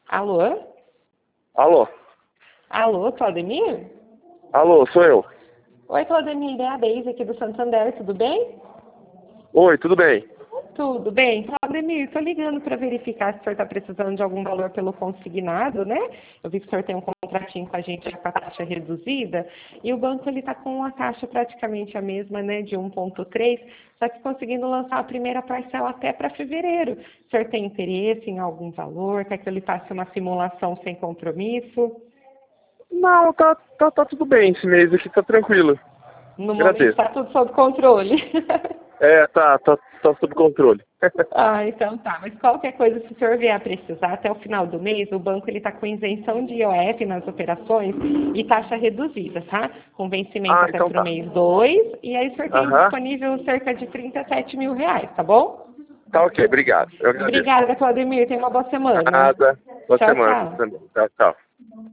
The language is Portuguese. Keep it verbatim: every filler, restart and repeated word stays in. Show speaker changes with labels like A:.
A: Alô?
B: Alô?
A: Alô, Claudemir?
B: Alô, sou eu.
A: Oi, Claudemir, é a Deise aqui do Santander, tudo bem?
B: Oi, tudo bem?
A: Tudo bem. Claudemir, estou ligando para verificar se o senhor está precisando de algum valor pelo consignado, né? Eu vi que o senhor tem um contratinho com a gente com a taxa reduzida e o banco ele está com a taxa praticamente a mesma, né, de um ponto três, só que conseguindo lançar a primeira parcela até para fevereiro. O senhor tem interesse em algum valor? Quer que eu lhe passe uma simulação sem compromisso?
B: Não, tá, tá, tá tudo bem. Esse mês aqui tá tranquilo.
A: No momento
B: Agradeço.
A: está tudo sob controle.
B: É, tá, tá, tá sob controle.
A: Ah, então tá. Mas qualquer coisa, se o senhor vier a precisar, até o final do mês, o banco ele está com isenção de I O F nas operações e taxa reduzida, tá? Com vencimento
B: Ah,
A: até
B: então
A: para o
B: tá.
A: mês dois, e aí o senhor tem
B: Aham.
A: disponível cerca de trinta e sete mil reais, tá bom?
B: Tá ok, obrigado. Eu agradeço.
A: Obrigada, Claudemir. Tenha uma boa semana.
B: Nada. Boa
A: Tchau,
B: semana pra você
A: tchau.
B: também. Tchau, tchau.